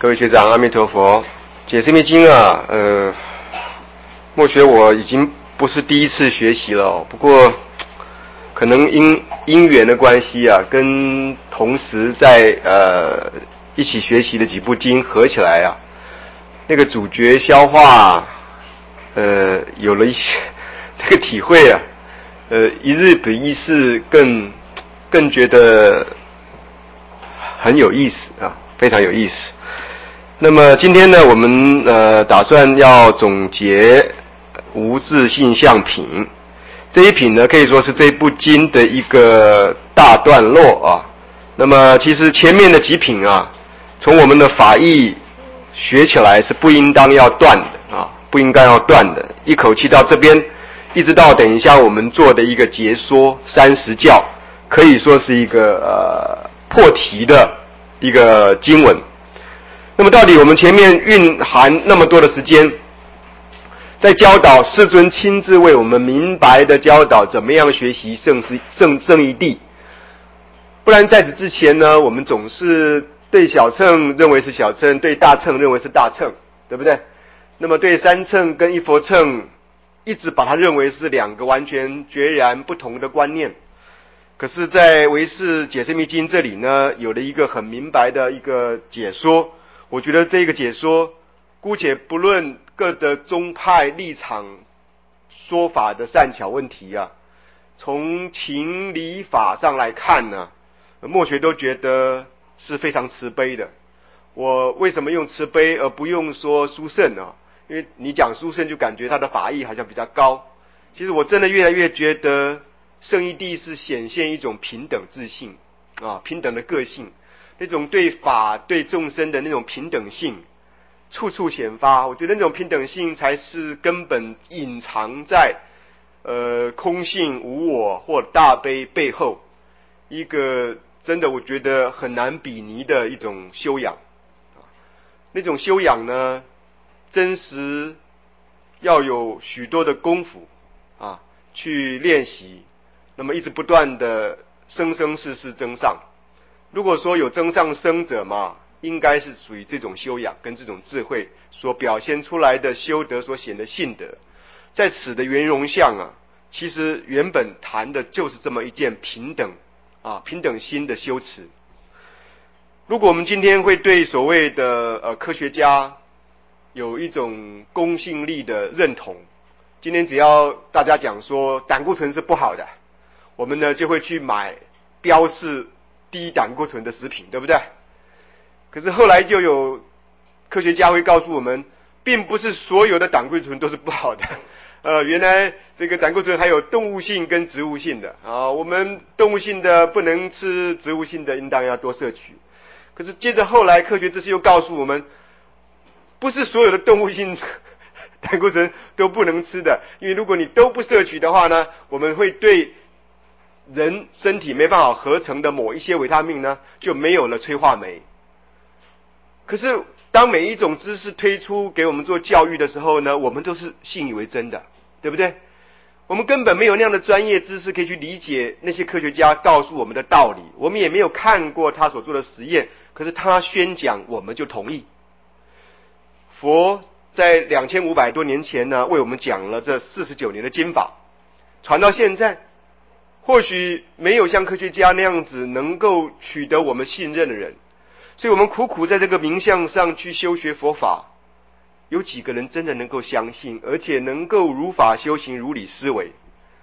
各位学长，阿弥陀佛。解释密经啊，默学我已经不是第一次学习了不过可能因缘的关系啊，跟同时在一起学习的几部经合起来啊，那个主觉消化有了一些那个体会啊，一日比一日更觉得很有意思啊，非常有意思。那么今天呢，我们打算要总结无自性相品这一品呢，可以说是这部经的一个大段落啊。那么其实前面的几品啊，从我们的法义学起来是不应当要断的啊，不应该要断的，一口气到这边，一直到等一下我们做的一个解说30教，可以说是一个破题的一个经文。那么到底我们前面蕴含那么多的时间，在教导世尊亲自为我们明白的教导怎么样学习圣义谛，不然在此之前呢，我们总是对小乘认为是小乘，对大乘认为是大乘，对不对？那么对三乘跟一佛乘一直把它认为是两个完全决然不同的观念。可是在唯识解释密经这里呢，有了一个很明白的一个解说。我觉得这个解说，姑且不论各的宗派立场说法的善巧问题啊，从情理法上来看呢，默学都觉得是非常慈悲的。我为什么用慈悲而不用说殊胜呢？因为你讲殊胜就感觉他的法义好像比较高。其实我真的越来越觉得圣义谛是显现一种平等自性啊，平等的个性，那种对法对众生的那种平等性处处显发。我觉得那种平等性才是根本隐藏在空性无我或大悲背后一个真的我觉得很难比拟的一种修养。那种修养呢，真实要有许多的功夫啊去练习，那么一直不断的生生世世增上。如果说有增上生者嘛，应该是属于这种修养跟这种智慧所表现出来的修德所显的性德。在此的圆融相啊，其实原本谈的就是这么一件平等心的修持。如果我们今天会对所谓的科学家有一种公信力的认同，今天只要大家讲说胆固醇是不好的，我们呢就会去买标示低胆固醇的食品，对不对？可是后来就有科学家会告诉我们，并不是所有的胆固醇都是不好的。原来这个胆固醇还有动物性跟植物性的啊，我们动物性的不能吃，植物性的应当要多摄取。可是接着后来科学知识又告诉我们，不是所有的动物性胆固醇都不能吃的，因为如果你都不摄取的话呢，我们会对人身体没办法合成的某一些维他命呢，就没有了催化酶。可是当每一种知识推出给我们做教育的时候呢，我们都是信以为真的，对不对？我们根本没有那样的专业知识可以去理解那些科学家告诉我们的道理，我们也没有看过他所做的实验，可是他宣讲我们就同意。佛在2500多年前呢，为我们讲了这49年的经法，传到现在，或许没有像科学家那样子能够取得我们信任的人，所以我们苦苦在这个名相上去修学佛法，有几个人真的能够相信，而且能够如法修行，如理思维？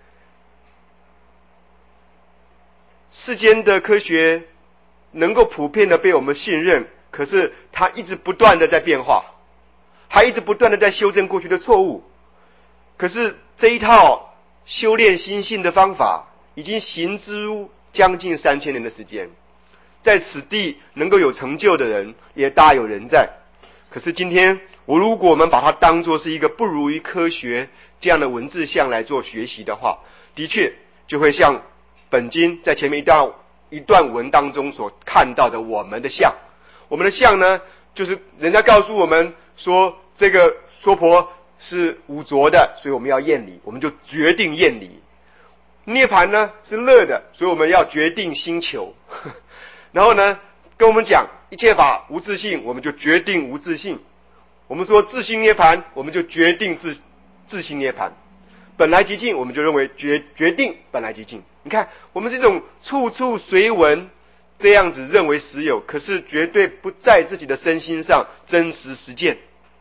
世间的科学能够普遍的被我们信任，可是它一直不断的在变化，它一直不断的在修正过去的错误。可是这一套修炼心性的方法已经行之将近3000年的时间，在此地能够有成就的人也大有人在。可是今天如果我们把它当作是一个不如于科学这样的文字项来做学习的话，的确就会像本经在前面一段文当中所看到的我们的相。我们的相呢，就是人家告诉我们说这个娑婆是污浊的，所以我们要厌离，我们就决定厌离。涅槃呢是乐的，所以我们要决定心求。然后呢跟我们讲一切法无自性，我们就决定无自性。我们说自性涅槃，我们就决定自性涅槃。本来即净，我们就认为决定本来即净。你看，我们这种处处随闻这样子认为实有，可是绝对不在自己的身心上真实实践，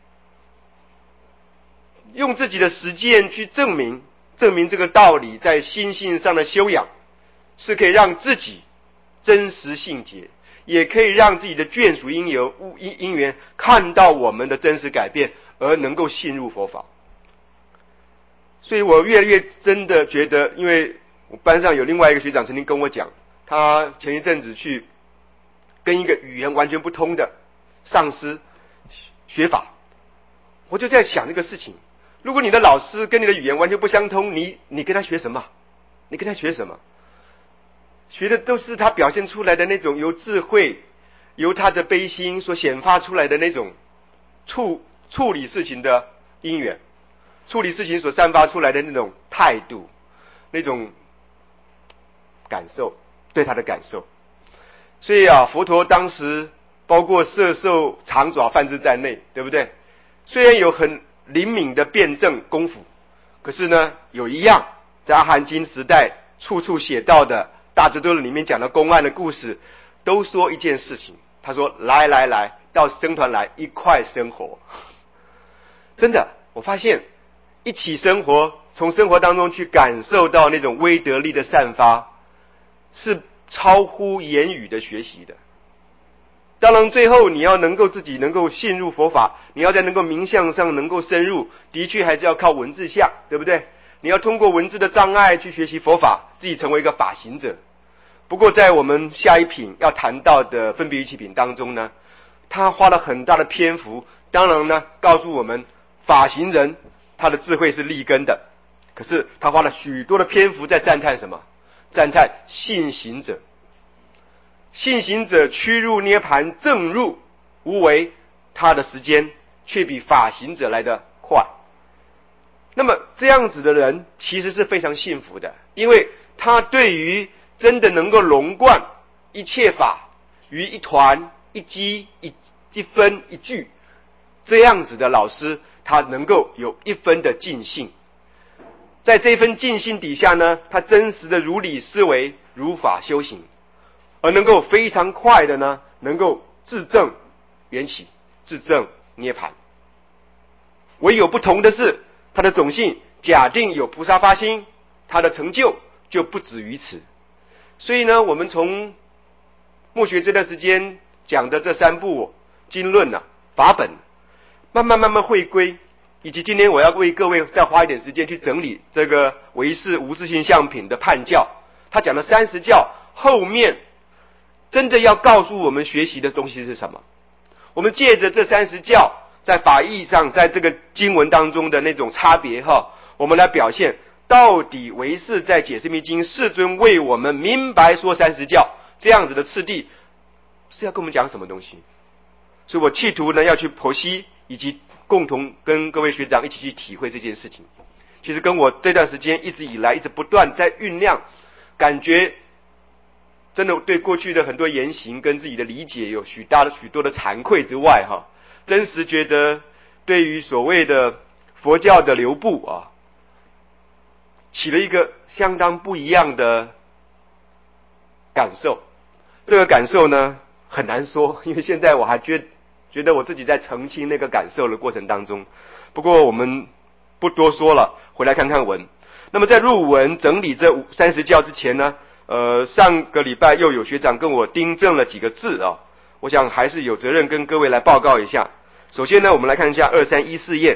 用自己的实践去证明这个道理，在心性上的修养是可以让自己真实性解，也可以让自己的眷属因缘看到我们的真实改变，而能够信入佛法。所以我越来越真的觉得，因为我班上有另外一个学长曾经跟我讲，他前一阵子去跟一个语言完全不通的上师学法，我就在想这个事情，如果你的老师跟你的语言完全不相通，你跟他学什么？你跟他学什么？学的都是他表现出来的那种由智慧、由他的悲心所显发出来的那种处理事情的因缘，处理事情所散发出来的那种态度，那种感受，对他的感受。所以啊，佛陀当时包括摄受长爪梵志在内，对不对？虽然有很灵敏的辩证功夫，可是呢，有一样在阿含经时代处处写到的大智度论里面讲的公案的故事，都说一件事情。他说：“来，到僧团来一块生活。”真的，我发现一起生活，从生活当中去感受到那种威德力的散发，是超乎言语的学习的。当然最后你要能够自己能够信入佛法，你要在能够名相上能够深入，的确还是要靠文字相，对不对？你要通过文字的障碍去学习佛法，自己成为一个法行者。不过在我们下一品要谈到的分别瑜伽品当中呢，他花了很大的篇幅，当然呢告诉我们法行人他的智慧是立根的，可是他花了许多的篇幅在赞叹什么？赞叹信行者。信行者趋入涅槃正入无为，他的时间却比法行者来得快。那么这样子的人其实是非常幸福的，因为他对于真的能够融贯一切法于一团一机一分一句这样子的老师，他能够有一分的尽性。在这份尽性底下呢，他真实的如理思维，如法修行，而能够非常快的呢，能够自证缘起，自证涅槃。唯有不同的是，他的种性假定有菩萨发心，他的成就就不止于此。所以呢，我们从末学这段时间讲的这三部经论法本，慢慢回归，以及今天我要为各位再花一点时间去整理这个唯识无自性相品的判教。他讲的30教后面真正要告诉我们学习的东西是什么？我们借着这30教在法义上，在这个经文当中的那种差别我们来表现到底唯识在解释密经世尊为我们明白说30教这样子的次第是要跟我们讲什么东西。所以我企图呢要去剖析，以及共同跟各位学长一起去体会这件事情。其实跟我这段时间一直以来一直不断在酝酿，感觉真的对过去的很多言行跟自己的理解有许多的惭愧之外真实觉得对于所谓的佛教的流布起了一个相当不一样的感受。这个感受呢很难说，因为现在我还觉得我自己在澄清那个感受的过程当中。不过我们不多说了，回来看看文。那么在入文整理这30教之前呢，上个礼拜又有学长跟我订正了几个字我想还是有责任跟各位来报告一下。首先呢，我们来看一下2314页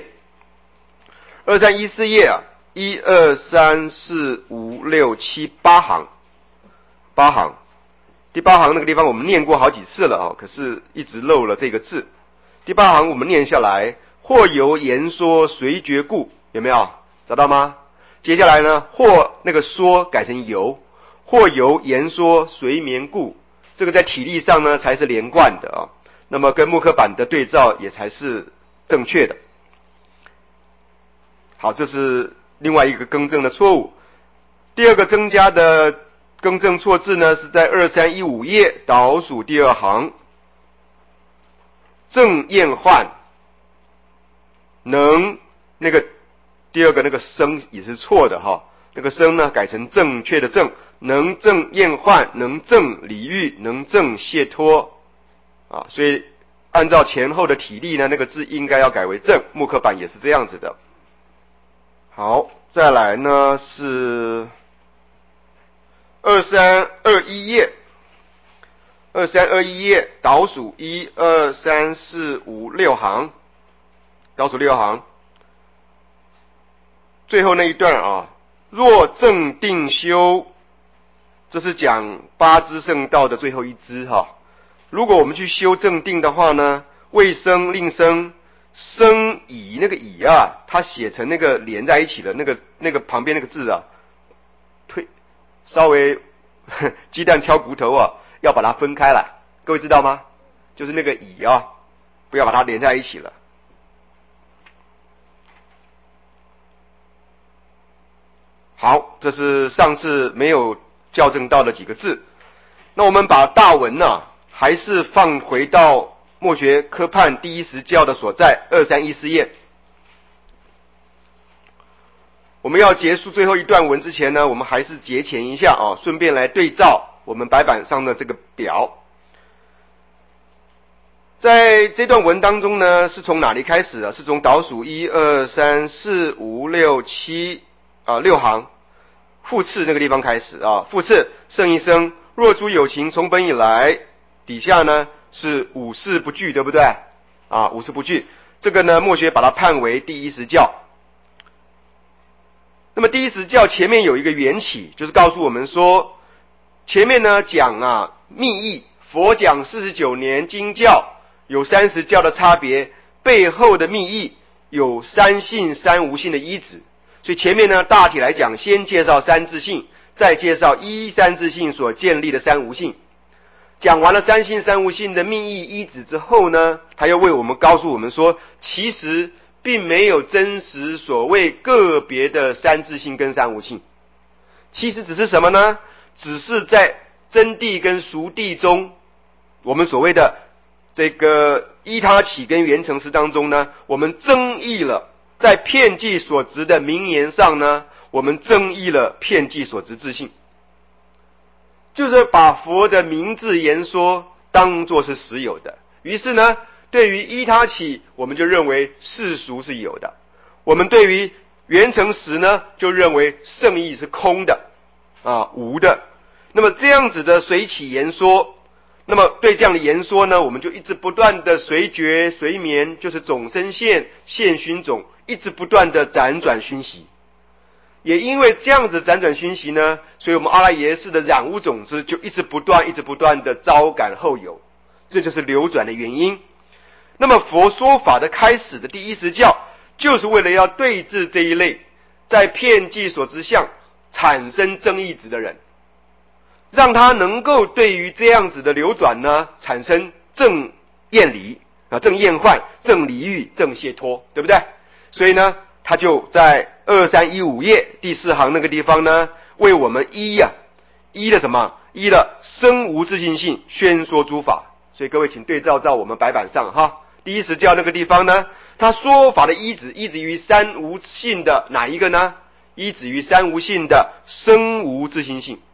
，2314页1、2、3、4、5、6、7、8行，8行。第8行那个地方我们念过好几次了可是一直漏了这个字。第8行我们念下来，或由言说随觉故，有没有找到吗？接下来呢，或那个说改成由，或由言说随眠故，这个在体力上呢才是连贯的那么跟木刻版的对照也才是正确的。好，这是另外一个更正的错误。第二个增加的更正错字呢，是在2315页倒数第2行。 正厌患，能那个第二个那个生也是错的哈，那个生呢改成正确的正，能正厌患，能正离欲，能正解脱啊，所以按照前后的体例呢，那个字应该要改为正，木刻版也是这样子的。好，再来呢是2321页，2321页倒数1、2、3、4、5、6行，倒数6行，最后那一段啊，若正定修，这是讲八支圣道的最后一支哈。如果我们去修正定的话呢，未生令生生乙那个乙啊，它写成那个连在一起的那个旁边那个字啊，稍微鸡蛋挑骨头啊，要把它分开来，各位知道吗？就是那个乙啊，不要把它连在一起了。好，这是上次没有校正到的几个字。那我们把大文呢，还是放回到墨学科判第一实教的所在2314页。我们要结束最后一段文之前呢，我们还是节前一下啊，顺便来对照我们白板上的这个表。在这段文当中呢，是从哪里开始啊？是从倒数1、2、3、4、5、6、7啊6行复次那个地方开始啊。复次圣一生，若诸有情从本以来，底下呢是五事不惧，对不对啊？五事不惧，这个呢墨学把它判为第一实教。那么第一实教前面有一个缘起，就是告诉我们说，前面呢讲啊密意，佛讲49年经教有30教的差别，背后的密意有三性三无性的依止。所以前面呢大体来讲，先介绍三自性，再介绍依三自性所建立的三无性。讲完了三性三无性的密意依止之后呢，他又为我们告诉我们说，其实并没有真实所谓个别的三自性跟三无性，其实只是什么呢？只是在真谛跟俗谛中，我们所谓的这个依他起跟缘成实当中呢，我们增益了在遍计所执的名言上呢，我们增益了遍计所执自性，就是把佛的名字言说当作是实有的。于是呢，对于依他起，我们就认为世俗是有的；我们对于缘成实呢，就认为圣义是空的啊，无的。那么这样子的随起言说，那么对这样的言说呢，我们就一直不断的随觉随眠，就是种生现现熏种，一直不断的辗转熏习。也因为这样子辗转熏习呢，所以我们阿赖耶识的染污种子就一直不断的招感后有，这就是流转的原因。那么佛说法的开始的第一实教，就是为了要对治这一类在遍计所知相产生正义执的人，让他能够对于这样子的流转呢，产生正厌离啊，正厌患，正离欲，正解脱，对不对？所以呢，他就在2315页第4行那个地方呢，为我们依了什么？依了生无自性性宣说诸法。所以各位请对照我们白板上哈，第一实教那个地方呢，他说法的依止于三无性的哪一个呢？依止于三无性的生无自性性。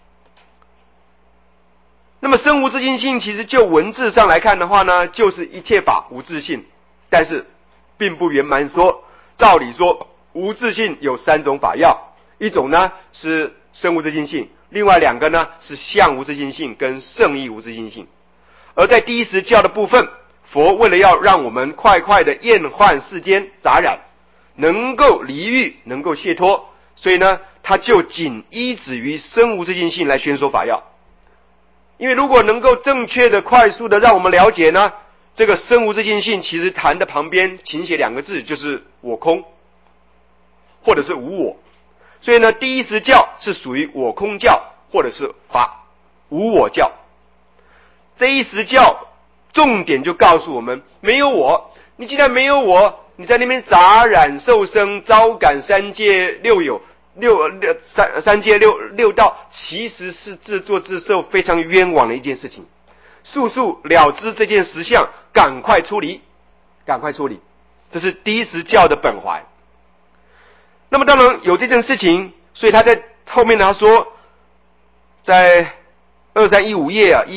那么生无自性性其实就文字上来看的话呢，就是一切法无自性，但是并不圆满说。照理说无自性有3种法要，一种呢是生无自性性，另外2个呢是相无自性性跟圣义无自性性。而在第一实教的部分，佛为了要让我们快的厌患世间杂染，能够离欲，能够解脱，所以呢他就仅依止于生无自性性来宣说法要。因为如果能够正确的快速的让我们了解呢，这个生无自性性其实谈的旁边请写2个字，就是我空或者是无我。所以呢第一实教是属于我空教或者是无我教。这一实教重点就告诉我们，没有我，你既然没有我，你在那边杂染受生招感三界六有三界六道，其实是自作自受非常冤枉的一件事情。 速速了知这件实相，赶快出离，赶快出离，这是第一实教的本怀。那么当然有这件事情，所以他在后面他说，在2315页啊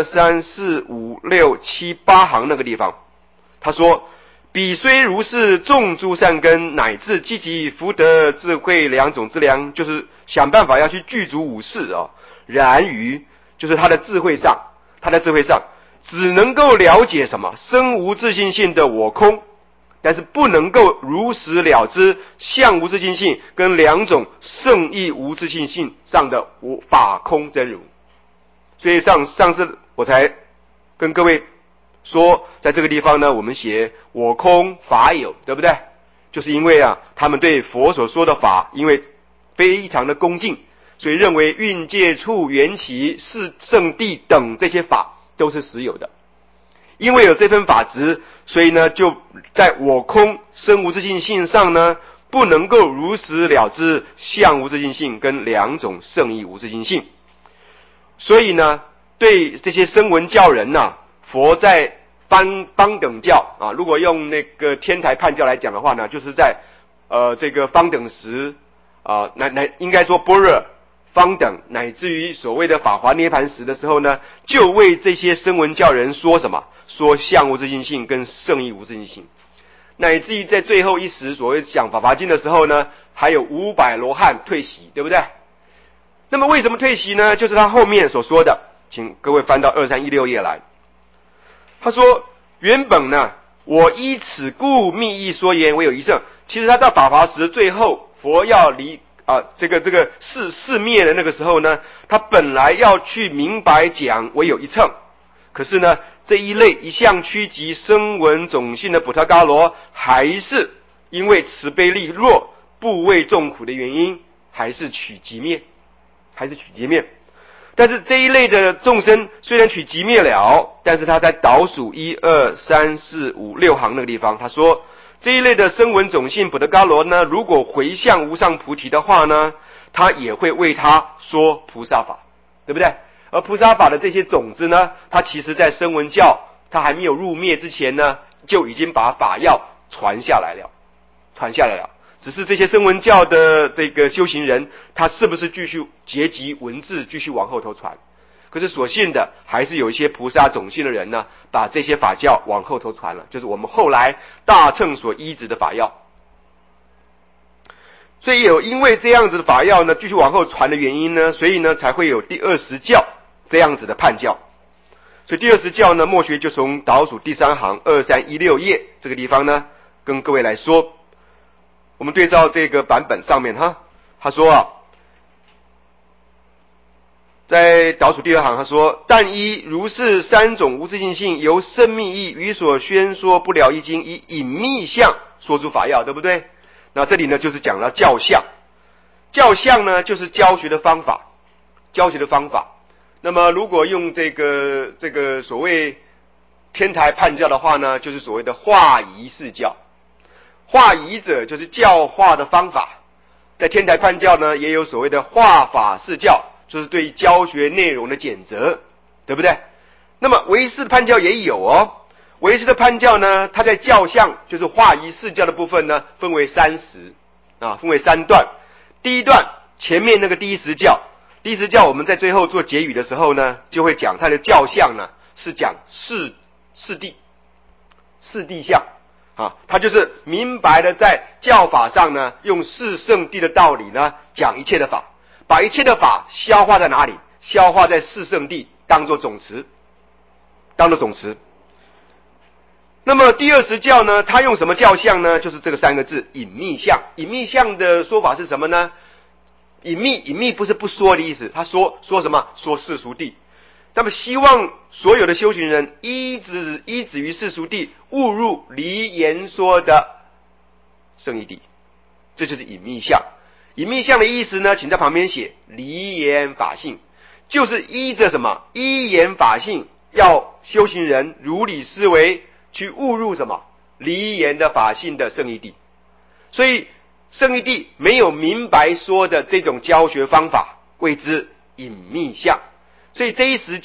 ，1、2、3、4、5、6、7、8行那个地方，他说：彼虽如是，种诸善根，乃至积极福德智慧两种之良，就是想办法要去具足五事啊。然于就是他的智慧上，只能够了解什么生无自性性的我空，但是不能够如实了知相无自性性跟两种圣义无自性性上的法空真如。所以上次我才跟各位说，在这个地方呢，我们写我空法有，对不对？就是因为啊，他们对佛所说的法，因为非常的恭敬，所以认为蕴界处缘起是圣谛等这些法都是实有的。因为有这份法执，所以呢，就在我空生无自性性上呢，不能够如实了知相无自性性跟两种圣义无自性性。所以呢，对这些声闻教人啊，佛在方等教啊，如果用那个天台判教来讲的话呢，就是在这个方等时啊，应该说般若方等，乃至于所谓的法华涅盘时的时候呢，就为这些声闻教人说什么？说相无自性性跟圣义无自性性，乃至于在最后一时所谓讲法华经的时候呢，还有500罗汉退席，对不对？那么为什么退席呢？就是他后面所说的，请各位翻到2316页来。他说原本呢，我依此故密意说言，唯有一乘。其实他到法华时，最后佛要离这个世灭的那个时候呢，他本来要去明白讲唯有一乘，可是呢，这一类一向趋极声闻种性的补特伽罗，还是因为慈悲力弱，不畏众苦的原因，还是取寂灭。但是这一类的众生虽然取寂灭了，但是他在倒数1、2、3、4、5、6行那个地方，他说这一类的声闻种性补特伽罗呢，如果回向无上菩提的话呢，他也会为他说菩萨法，对不对？而菩萨法的这些种子呢，他其实在声闻教他还没有入灭之前呢，就已经把法要传下来了。只是这些声闻教的这个修行人，他是不是继续结集文字继续往后头传？可是所幸的还是有一些菩萨种性的人呢，把这些法教往后头传了，就是我们后来大乘所依止的法要。所以因为这样子的法要呢继续往后传的原因呢，所以呢才会有第20教这样子的判教。所以第20教呢，末学就从倒数第3行2316页这个地方呢，跟各位来说。我们对照这个版本上面哈，他说啊，在倒数第2行他说，但依如是三种无自性性，由深密义与所宣说不了义经，以隐密相说出法要，对不对？那这里呢就是讲了教相，教相呢就是教学的方法。那么如果用这个所谓天台判教的话呢，就是所谓的化仪释教。化仪者就是教化的方法，在天台判教呢也有所谓的化法释教，就是对教学内容的简责，对不对？那么唯识的判教也有哦，唯识的判教呢，它在教相就是化仪释教的部分呢，分为3段。第一段前面那个第一实教我们在最后做结语的时候呢，就会讲它的教相呢是讲四谛相。他就是明白的在教法上呢，用四圣谛的道理呢，讲一切的法，把一切的法消化在哪里？消化在四圣谛，当作总持。那么第20教呢，他用什么教相呢？就是这个3个字，隐密相。隐密相的说法是什么呢？隐密不是不说的意思，他说什么？说世俗谛。那么希望所有的修行人依止于世俗谛，误入离言说的圣义谛，这就是隐密相。隐密相的意思呢，请在旁边写离言法性，就是依着什么？依言法性，要修行人如理思维，去误入什么？离言的法性的圣义谛。所以圣义谛没有明白说的这种教学方法，谓之隐密相。所以这一实教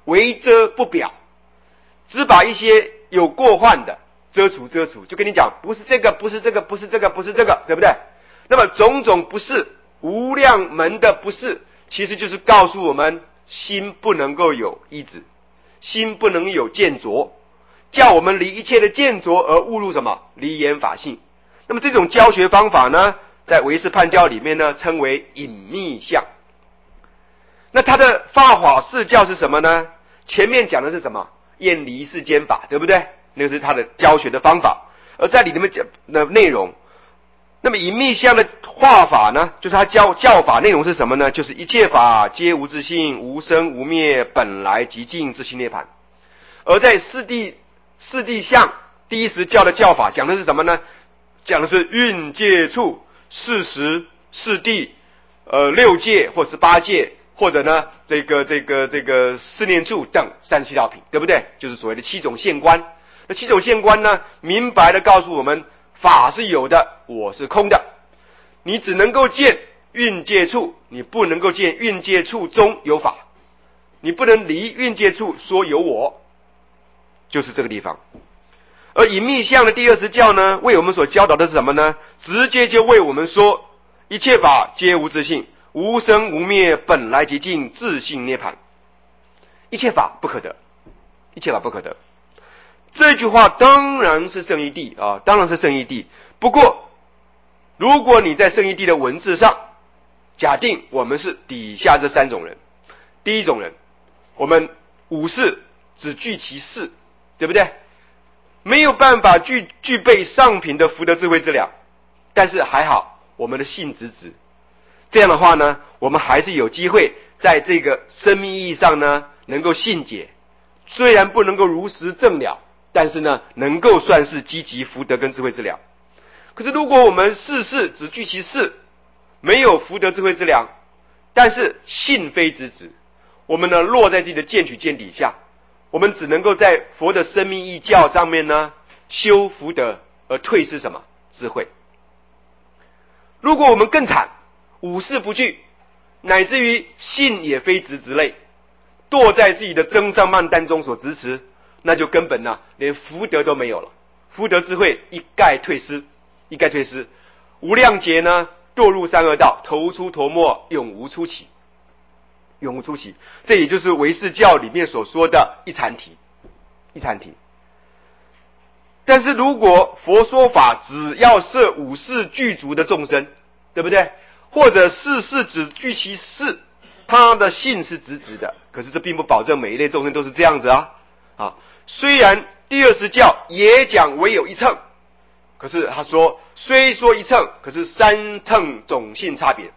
为遮不表，只把一些有过患的遮除，就跟你讲不是这个，不是这个，不是这个，不是这个，对不对？那么种种不是，无量门的不是，其实就是告诉我们心不能够有依止，心不能有见着，叫我们离一切的见着而误入什么离言法性。那么这种教学方法呢，在唯识判教里面呢，称为隐密相。那他的法华释教是什么呢？前面讲的是什么？厌离世间法，对不对？那个是他的教学的方法。而在里面讲的内容，那么隐密相的画法呢，就是他教法内容是什么呢？就是一切法皆无自性，无生无灭，本来即净，自性涅槃。而在四谛相第一实教的教法讲的是什么呢？讲的是蕴界处、事实、四谛、六界或18界，或者呢这个四念处等37道品，对不对？就是所谓的7种现观。那7种现观呢，明白的告诉我们，法是有的，我是空的。你只能够见蕴界处，你不能够见蕴界处中有法，你不能离蕴界处说有我，就是这个地方。而隐密相的第二实教呢，为我们所教导的是什么呢？直接就为我们说，一切法皆无自性，无生无灭，本来即净，自性涅槃。一切法不可得，一切法不可得。这句话当然是圣义谛啊，当然是圣义谛。不过，如果你在圣义谛的文字上，假定我们是底下这3种人，第一种人，我们五事只具其事，对不对？没有办法具备上品的福德智慧之量，但是还好我们的性直直，这样的话呢，我们还是有机会在这个生命意义上呢能够信解，虽然不能够如实证了，但是呢能够算是积极福德跟智慧之量。可是如果我们事事只具其事，没有福德智慧之量，但是性非直直，我们呢落在自己的见取见底下，我们只能够在佛的生命义教上面呢修福德，而退失什么智慧。如果我们更惨，五事不具，乃至于性也非直直类，堕在自己的增上慢担中所执持，那就根本呢连福德都没有了，福德智慧一概退失，一概退失。无量劫呢堕入三恶道，头出头没，永无出期，永无出期。这也就是唯识教里面所说的一禅体，一禅体。但是如果佛说法只要摄五事具足的众生，对不对？或者事事只具其事，他的性是直直的，可是这并不保证每一类众生都是这样子啊。虽然第二实教也讲唯有一乘，可是他说虽说一乘，可是3乘种性差别。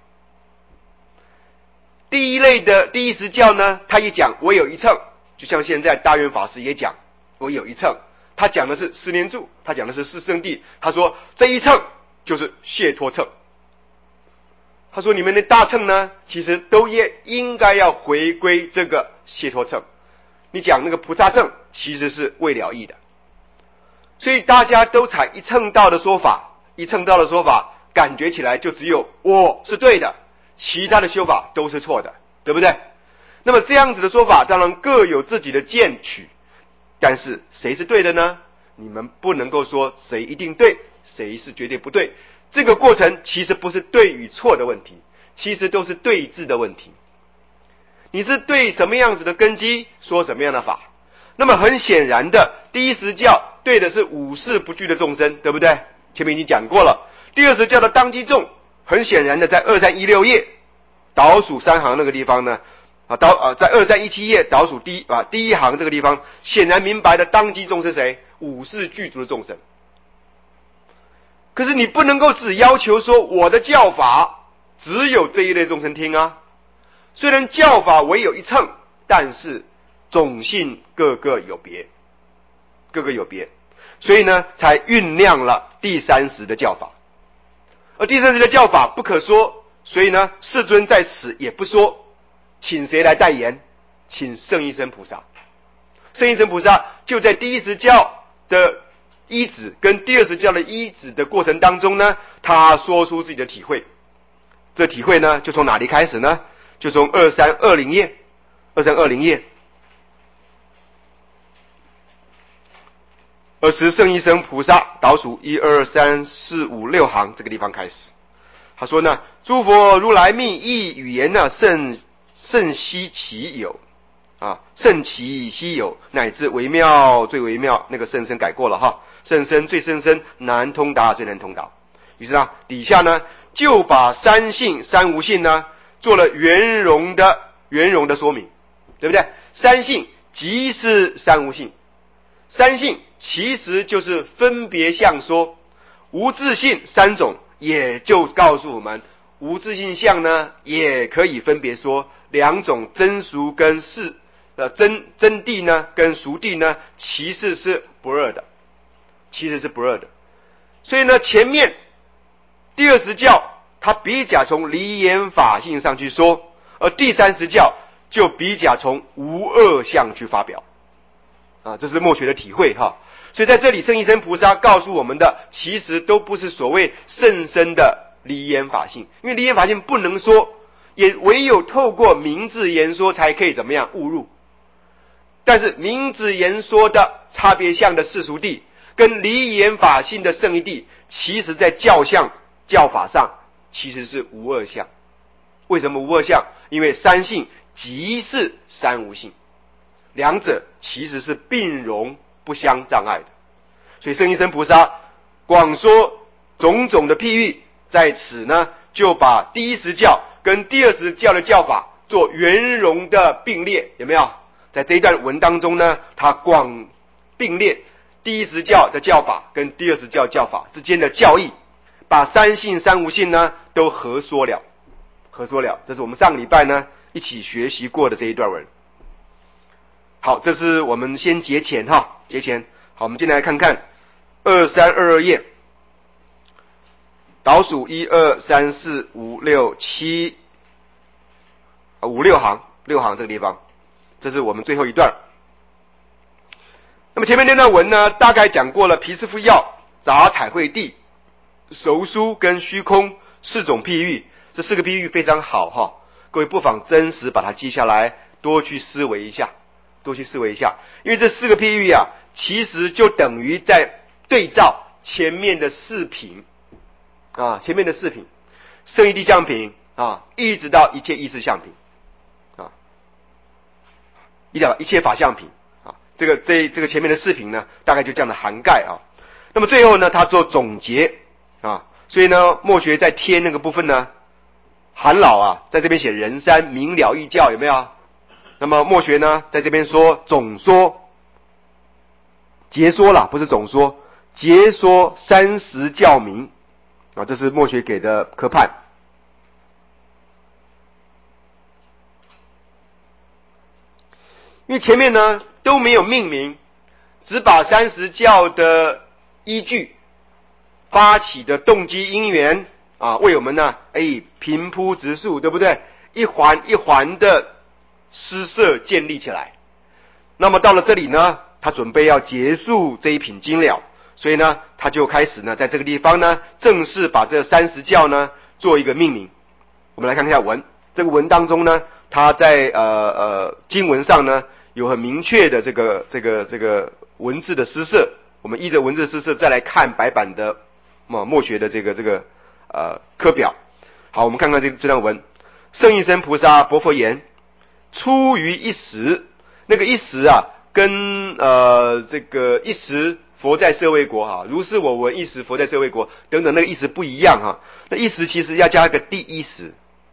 第一类的第一实教呢，他也讲唯有一乘，就像现在大圆法师也讲唯有一乘，他讲的是十年住，他讲的是四圣谛，他说这一乘就是解脱乘。他说你们的大乘呢，其实都也应该要回归这个解脱乘。你讲那个菩萨乘，其实是未了义的。所以大家都采一乘道的说法，一乘道的说法，感觉起来就只有我是对的，其他的修法都是错的，对不对？那么这样子的说法，当然各有自己的见取，但是谁是对的呢？你们不能够说谁一定对，谁是绝对不对。这个过程其实不是对与错的问题，其实都是对治的问题。你是对什么样子的根基说什么样的法？那么很显然的，第一实教对的是五事不具的众生，对不对？前面已经讲过了。第二实教的当机众，很显然的在2316页倒数3行那个地方呢，在2317页倒数第一行这个地方，显然明白的当机众是谁？五事具足的众生。可是你不能够只要求说我的教法只有这一类众生听啊。虽然教法唯有一乘，但是种性各个有别，各个有别，所以呢才酝酿了第30的教法。而第30的教法不可说，所以呢世尊在此也不说，请谁来代言？请圣依生菩萨。圣依生菩萨就在第一实教的依止跟第二实教的依止的过程当中呢，他说出自己的体会。这体会呢就从哪里开始呢？就从2320页，2320页。 尔时圣医生菩萨倒数1、2、3、4、5、6行这个地方开始，他说呢，诸佛如来密意语言呢，甚稀奇有啊，甚奇稀有，乃至微妙最微妙，那个甚深改过了哈，甚深最甚深，难通达最难通达。于是呢，底下呢就把三性三无性呢做了圆融的说明，对不对？三性即是三无性，三性其实就是分别相说，无自性三种，也就告诉我们，无自性相呢也可以分别说，两种真俗跟真谛呢跟俗谛呢其实是不二的，所以呢，前面第20教它比较从离言法性上去说，而第30教就比较从无二相去发表啊，这是默学的体会哈。所以在这里圣医生菩萨告诉我们的，其实都不是所谓甚深的离言法性，因为离言法性不能说，也唯有透过明字言说才可以怎么样悟入。但是明字言说的差别相的世俗谛，跟离言法性的圣义谛，其实在教相教法上其实是无二相。为什么无二相？因为三性即是三无性，两者其实是并容不相障碍的。所以圣医生菩萨广说种种的譬喻，在此呢就把第10教跟第20教的教法做圆融的并列，有没有？在这一段文当中呢，他广并列第10教的教法跟第20教教法之间的教义，把三性三无性呢都合说了。这是我们上个礼拜呢一起学习过的这一段文。好，这是我们先节前哈，节前。好，我们进来看看2322页，倒数1、2、3、4、5、6、7、5、6行，6行这个地方，这是我们最后一段。那么前面那段文呢，大概讲过了毗湿夫药、杂彩会地、熟疏跟虚空4种譬喻，这4个譬喻非常好哈，各位不妨真实把它记下来，多去思维一下，因为这4个譬喻啊，其实就等于在对照前面的4品啊，圣义谛相品啊，一直到一切意识相品啊，一切法相品啊，这个前面的4品呢，大概就这样的涵盖啊。那么最后呢，他做总结啊，所以呢，默学在贴那个部分呢，韩老啊，在这边写人山明了义教，有没有？那么默学呢，在这边说总说、结说啦，不是总说，结说30教名啊，这是默学给的科判。因为前面呢都没有命名，只把30教的依据、发起的动机因缘啊，为我们呢平铺直述，对不对？一环一环的施设建立起来。那么到了这里呢，他准备要结束这一品经了，所以呢，他就开始呢，在这个地方呢，正式把这30教呢做一个命名。我们来看一下文，这个文当中呢，他在经文上呢有很明确的这个文字的施设。我们依着文字施设再来看白板的默学的这个课表。好，我们看看这段文。圣义生菩萨薄佛言：出于一时，那个一时啊，跟这个一时佛在舍卫国哈，如是我闻一时佛在舍卫国等等那个意思不一样哈。那一时其实要加一个第一时，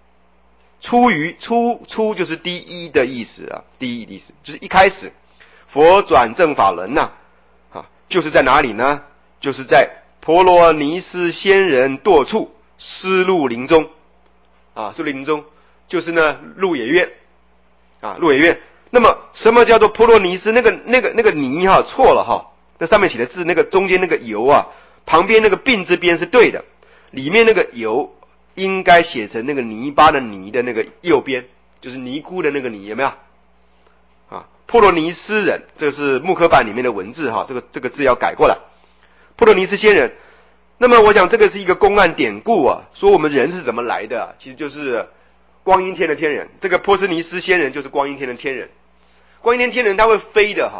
出就是第一的意思啊，第一的意思就是一开始佛转正法轮呐啊，就是在哪里呢？就是在婆罗尼斯仙人堕处失鹿林中啊，失鹿林中就是呢鹿野苑啊，鹿野苑。那么什么叫做婆罗尼斯？那个尼哈错了哈，那上面写的字那个中间那个油啊，旁边那个并字边是对的，里面那个油应该写成那个泥巴的泥的那个右边，就是尼姑的那个尼，有没有？啊，婆罗尼斯人，这是木刻版里面的文字哈，这个字要改过来。婆罗尼斯仙人，那么我想这个是一个公案典故啊，说我们人是怎么来的啊，其实就是光阴天的天人，这个波斯尼斯仙人就是光阴天的天人。光阴天天人他会飞的哈，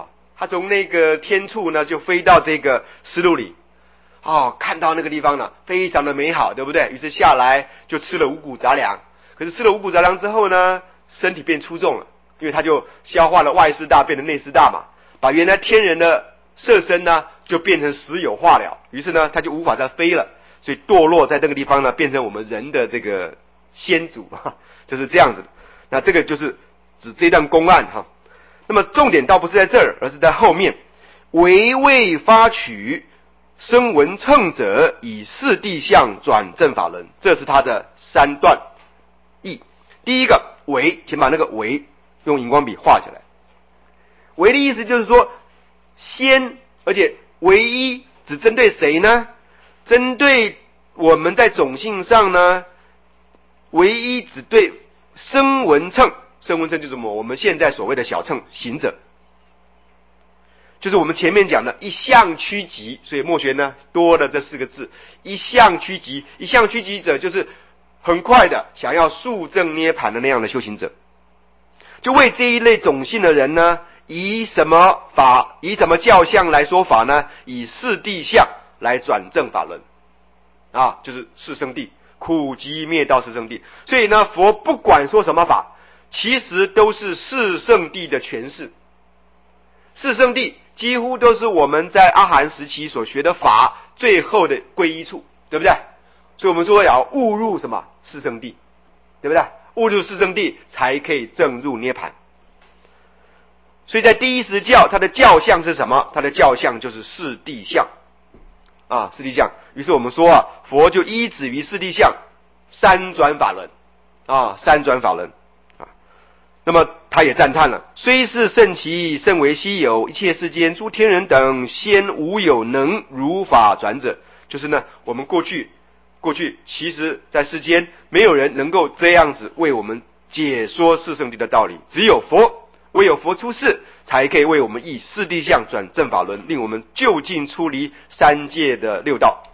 他从那个天处呢就飞到这个丝路里，看到那个地方呢非常的美好，对不对？于是下来就吃了五谷杂粮。可是吃了五谷杂粮之后呢，身体变粗重了，因为他就消化了外四大变成内四大嘛，把原来天人的色身呢就变成实有化了，于是呢他就无法再飞了，所以堕落在那个地方呢变成我们人的这个先祖，就是这样子的。那这个就是指这段公案哈。那么重点倒不是在这儿，而是在后面，唯未发取声闻乘者，以四谛相转正法轮，这是他的三段义。第一个唯，请把那个唯用荧光笔画起来。唯的意思就是说先，而且唯一只针对谁呢？针对我们在种性上呢，唯一只对声闻乘。声闻乘就是我们现在所谓的小乘行者，就是我们前面讲的一向趋极，所以末学呢多了这四个字，一向趋极。一向趋极者就是很快的想要速证涅槃的那样的修行者，就为这一类种性的人呢，以什么教相来说法呢？以四谛相来转正法轮就是四圣谛，苦集灭道四圣谛。所以呢，佛不管说什么法，其实都是四圣谛的诠释。四圣谛几乎都是我们在阿含时期所学的法最后的归依处，对不对？所以我们说要悟入什么四圣谛，对不对？悟入四圣谛才可以证入涅槃。所以在第一实教，它的教相是什么？它的教相就是四谛相四谛相。于是我们说佛就依止于四谛相三转法轮三转法轮。那么他也赞叹了，虽是圣奇，甚为稀有，一切世间诸天人等先无有能如法转者。就是呢，我们过去其实在世间没有人能够这样子为我们解说四圣谛的道理，只有佛，唯有佛出世才可以为我们以四谛相转正法轮，令我们究竟出离三界的六道。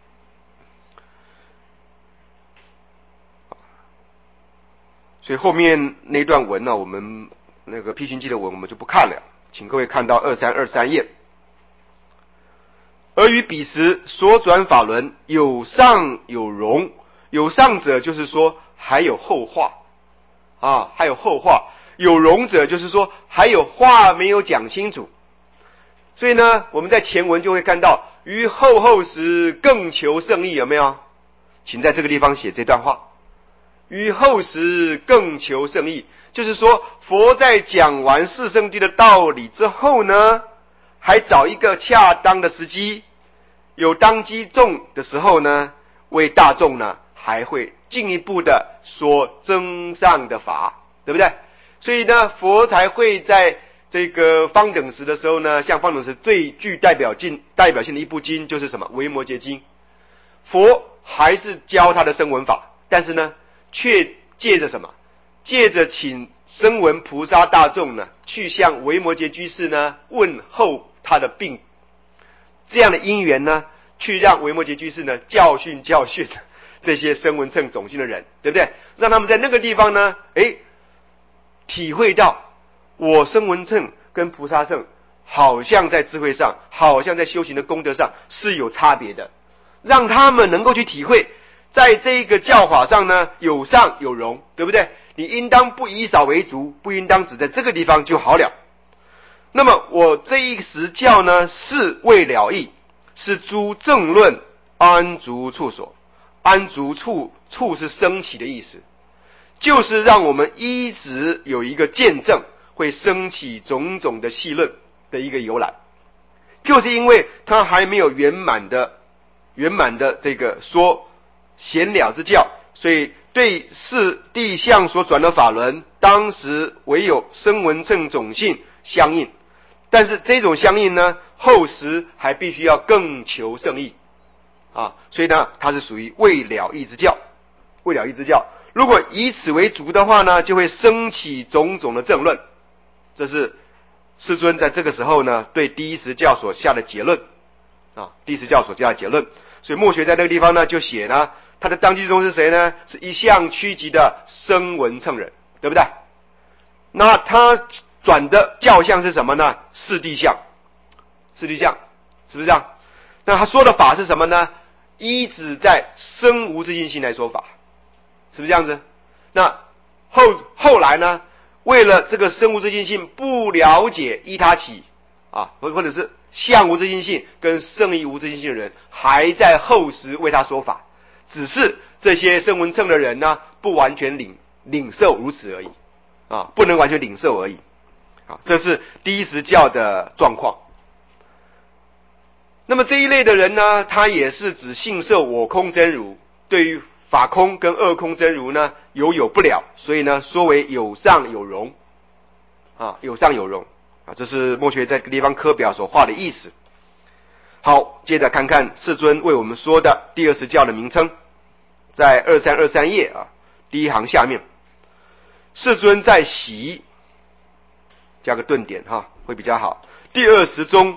所以后面那段文呢，我们那个辟熏记的文我们就不看了，请各位看到2323页。而于彼时所转法轮有上有容，有上者就是说还有后话还有后话，有容者就是说还有话没有讲清楚。所以呢，我们在前文就会看到于后时更求胜义，有没有？请在这个地方写这段话。于后时更求胜义，就是说佛在讲完四圣谛的道理之后呢，还找一个恰当的时机，有当机众的时候呢，为大众呢还会进一步的说增上的法，对不对？所以呢，佛才会在这个方等时的时候呢，像方等时最具代表性的一部经就是什么？维摩诘经。佛还是教他的声闻法，但是呢却借着什么？借着请声闻菩萨大众呢，去向维摩诘居士呢问候他的病，这样的因缘呢，去让维摩诘居士呢教训这些声闻乘种性的人，对不对？让他们在那个地方呢，体会到我声闻乘跟菩萨乘好像在智慧上，好像在修行的功德上是有差别的，让他们能够去体会。在这个教法上呢，有上有容，对不对？你应当不以少为足，不应当只在这个地方就好了。那么我这一时教呢，是为了义，是诸正论安足处所。安足处是升起的意思，就是让我们一直有一个见证，会升起种种的细论的一个由来，就是因为它还没有圆满的这个说显了之教，所以对四谛相所转的法轮，当时唯有声闻乘种性相应，但是这种相应呢，后时还必须要更求胜义所以呢，它是属于未了义之教。未了义之教，如果以此为主的话呢，就会升起种种的正论。这是世尊在这个时候呢，对第一实教所下的结论第一实教所下的结论。所以末学在那个地方呢，就写呢，他的当机中是谁呢？是一向趋极的声闻乘人，对不对？那他转的教相是什么呢？四谛相，四谛相是不是这样？那他说的法是什么呢？依止在生无自性心来说法，是不是这样子？那后来呢，为了这个生无自性性不了解依他起啊，或者是相无自性性跟圣义无自性性的人，还在后时为他说法，只是这些声闻乘的人呢，不完全领受如此而已啊，不能完全领受而已啊，这是第一时教的状况。那么这一类的人呢，他也是指信受我空真如，对于法空跟二空真如呢有不了，所以呢说为有上有容啊，有上有容啊，这是墨学在这个地方科表所画的意思。好，接着看看世尊为我们说的第二十教的名称，在2323页啊，第一行下面，世尊在习加个顿点哈，会比较好。第20中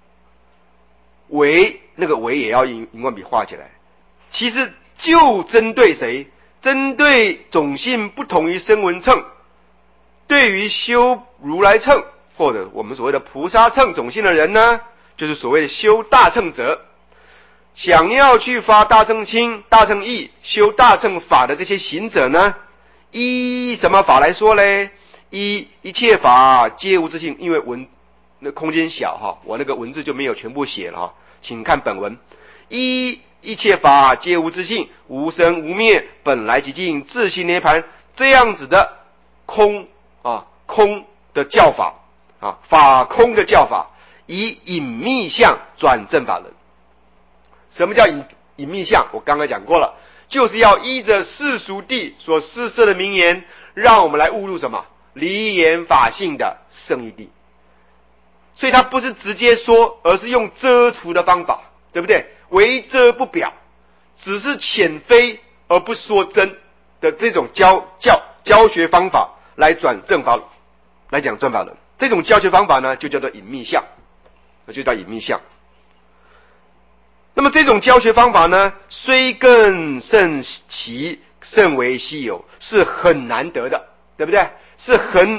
为那个为也要荧光笔画起来，其实就针对谁？针对种性不同于声闻乘，对于修如来乘或者我们所谓的菩萨乘种性的人呢，就是所谓的修大乘者，想要去发大乘亲、大乘义、修大乘法的这些行者呢，依什么法来说嘞？依一切法皆无自性，因为那空间小哈，我那个文字就没有全部写了哈，请看本文。依一切法皆无自性，无生无灭，本来寂静，自性涅槃，这样子的空的教法啊，法空的教法，以隐密相转正法轮。什么叫隐密相？我刚才讲过了，就是要依着世俗谛所施设的名言，让我们来悟入什么离言法性的圣义谛。所以他不是直接说，而是用遮除的方法，对不对？为遮不表，只是浅非而不说真的这种教学方法来转正法，来讲正法轮。这种教学方法呢，就叫做隐密相，就叫隐密相。那么这种教学方法呢，虽更甚奇，甚为稀有，是很难得的，对不对？是很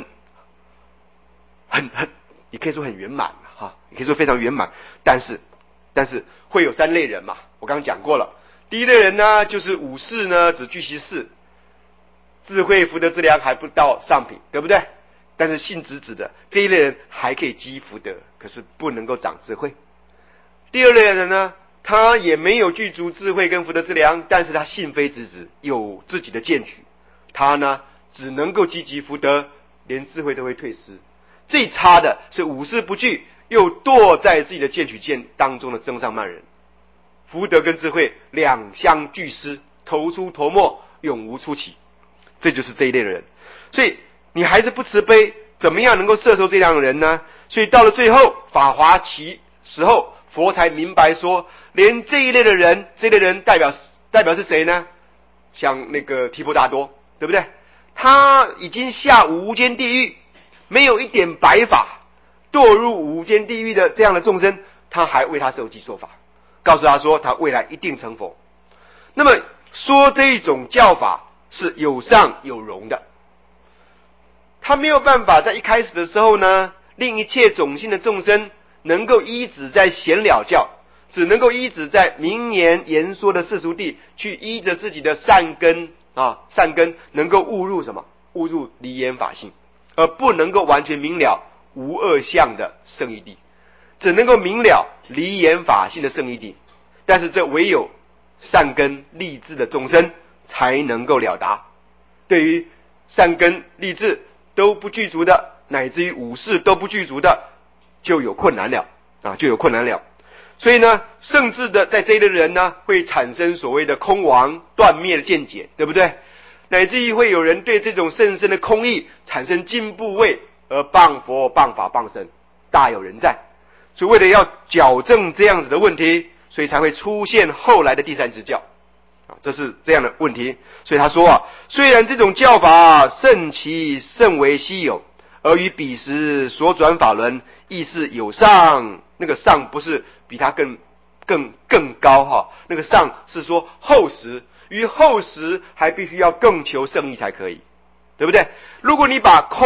也可以说很圆满哈，也可以说非常圆满。但是会有三类人嘛，我刚刚讲过了。第一类人呢，就是五事呢只具其事，智慧福德资粮还不到上品，对不对？但是信直指的这一类人还可以积福德，可是不能够长智慧。第二类人呢，他也没有具足智慧跟福德资粮，但是他信非直指，有自己的见取，他呢只能够积极福德，连智慧都会退失。最差的是五事不具，又堕在自己的见取见当中的增上慢人，福德跟智慧两相俱失，头出头没，永无出期。这就是这一类的人。所以你还是不慈悲，怎么样能够摄受这样的人呢？所以到了最后法华期时候，佛才明白说，连这一类的人，这一类人代表是谁呢？像那个提婆达多，对不对？他已经下无间地狱，没有一点白法，堕入无间地狱的这样的众生，他还为他受记说法，告诉他说他未来一定成佛。那么说这种教法是有上有容的，他没有办法在一开始的时候呢，令一切种性的众生能够依止在显了教，只能够依止在名言言说的世俗谛，去依着自己的善根能够悟入什么？悟入离言法性，而不能够完全明了无二相的圣义谛，只能够明了离言法性的圣义谛。但是这唯有善根立志的众生才能够了达。对于善根立志都不具足的，乃至于五事都不具足的，就有困难了啊，就有困难了。所以呢，甚至的在这一类的人呢，会产生所谓的空亡断灭的见解，对不对？乃至于会有人对这种甚深的空义产生进步位，而谤佛谤法谤僧，大有人在。所以为了要矫正这样子的问题，所以才会出现后来的第三支教啊，这是这样的问题。所以他说啊，虽然这种教法甚奇甚为稀有，而于彼时所转法轮亦是有上，那个上不是比他更高哈，那个上是说后时，于后时还必须要更求圣义才可以，对不对？如果你把空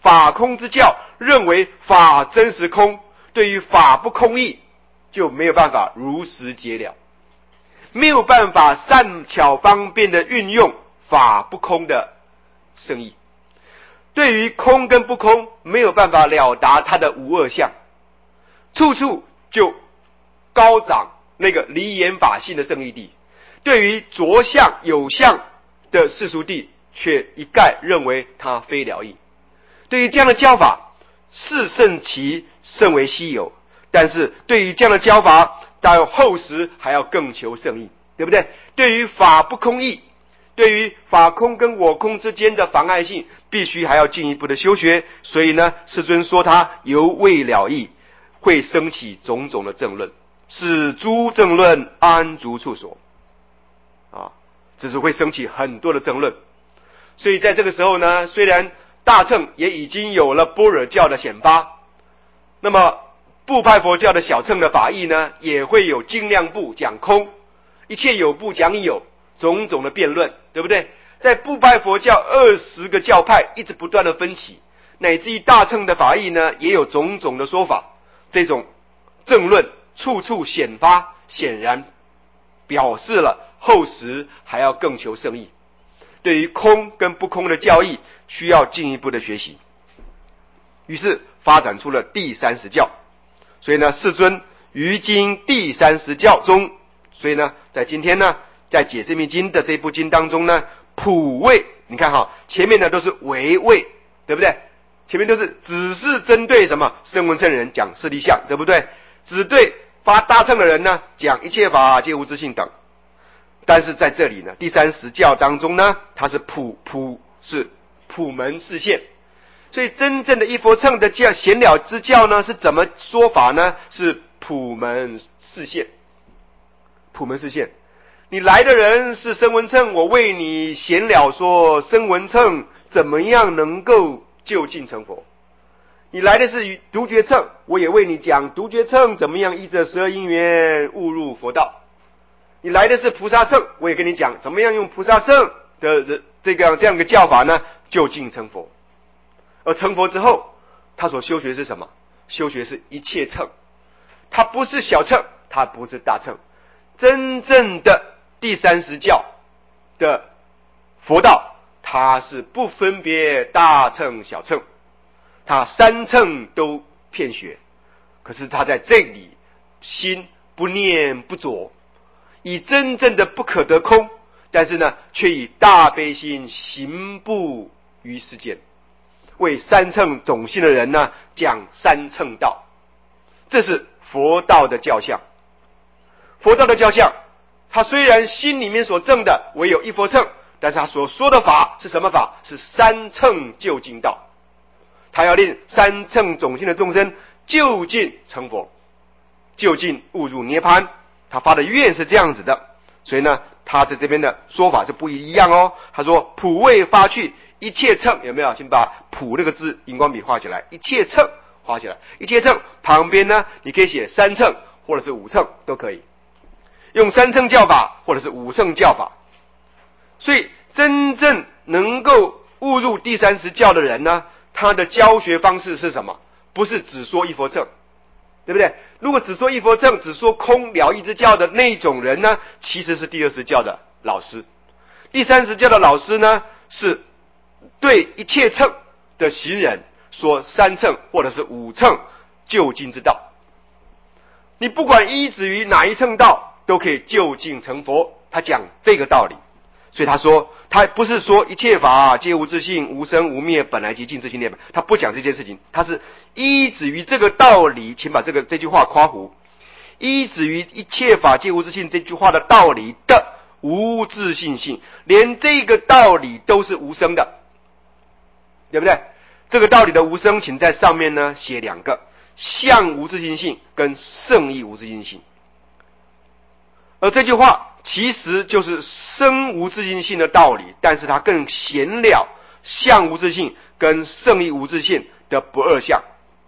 法空之教认为法真实空，对于法不空义就没有办法如实解了，没有办法善巧方便的运用法不空的圣意，对于空跟不空没有办法了达它的无二相，处处就高涨那个离言法性的圣义谛，对于着相有相的世俗谛却一概认为它非了义。对于这样的教法，是甚其甚为稀有，但是对于这样的教法，到后时还要更求圣义，对不对？对于法不空义，对于法空跟我空之间的妨碍性，必须还要进一步的修学。所以呢，世尊说他犹未了义，会生起种种的正论，是诸正论安足处所这是会升起很多的争论。所以在这个时候呢，虽然大乘也已经有了般若教的显发，那么部派佛教的小乘的法义呢，也会有精量部讲空，一切有部讲有，种种的辩论，对不对？在部派佛教20个教派一直不断的分歧，乃至于大乘的法义呢，也有种种的说法，这种争论处处显发，显然表示了后时还要更求圣义。对于空跟不空的教义，需要进一步的学习，于是发展出了第30教。所以呢，世尊于今第30教中，所以呢，在今天呢，在解释密经的这部经当中呢，普为，你看前面呢都是为为，对不对？前面都是只是针对什么声闻乘人讲四谛相，对不对？只对发大乘的人呢讲一切法皆无自性等。但是在这里呢，第30教当中呢，它是是普门示现。所以真正的一佛乘的教显了之教呢，是怎么说法呢？是普门示现。普门示现，你来的人是声闻乘，我为你显了说声闻乘怎么样能够就近成佛。你来的是独觉乘，我也为你讲独觉乘怎么样依着12因缘悟入佛道。你来的是菩萨乘，我也跟你讲怎么样用菩萨乘的这样一个教法呢，就近成佛。而成佛之后，他所修学是什么？修学是一切乘，他不是小乘，他不是大乘。真正的第30教的佛道，他是不分别大乘小乘，他3乘都遍学，可是他在这里心不念不着，以真正的不可得空，但是呢，却以大悲心行步于世间，为3乘种性的人呢讲3乘道。这是佛道的教相。佛道的教相，他虽然心里面所证的唯有一佛乘，但是他所说的法是什么法？是3乘究竟道。他要令3乘种性的众生就近成佛，就近悟入涅槃。他发的愿是这样子的。所以呢，他在这边的说法是不一样哦。他说普为发去一切乘，有没有？请把普那个字荧光笔画起来，一切乘画起来，一切乘旁边呢，你可以写3乘或者是5乘都可以，用3乘教法或者是5乘教法。所以真正能够悟入第30教的人呢，他的教学方式是什么？不是只说一佛乘，对不对？如果只说一佛乘，只说空了义之教的那种人呢，其实是第20教的老师。第30教的老师呢，是对一切乘的行人说3乘或者是5乘究竟之道。你不管依止于哪一乘道，都可以就近成佛。他讲这个道理。所以他说，他不是说一切法皆无自性，无生无灭，本来即尽自性涅槃，他不讲这件事情，他是依止于这个道理。请把这句话括弧，依止于一切法皆无自性这句话的道理的无自性性，连这个道理都是无生的，对不对？这个道理的无生，请在上面呢写2个，相无自性性跟圣义无自性性。而这句话其实就是生无自性性的道理，但是它更显了相无自性跟圣义无自性的不二相。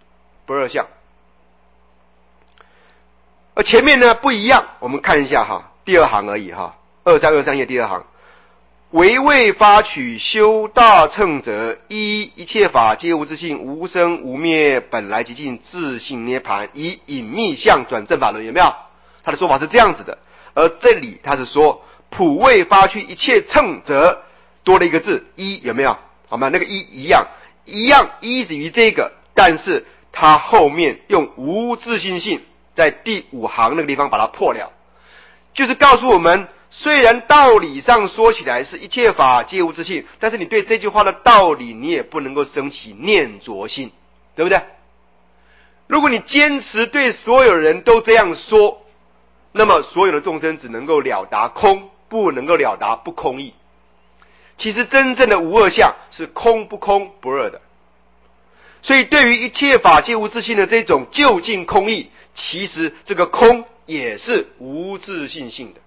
而前面呢不一样，我们看一下第2行而已23页第2行， 唯未发取修大乘者，一切法皆无自性，无生无灭，本来极尽，自性涅盘，以隐密相转正法轮。有没有？他的说法是这样子的。而这里他是说普未发去一切乘者，多了一个字一，有没有？好吗？那个一样依止于这个，但是他后面用无自性性在第5行那个地方把它破了，就是告诉我们，虽然道理上说起来是一切法皆无自性，但是你对这句话的道理你也不能够升起念着心，对不对？如果你坚持对所有人都这样说，那么所有的众生只能够了达空，不能够了达不空义。其实真正的无二相是空不空不二的，所以对于一切法皆无自性的这种究竟空义，其实这个空也是无自性性的。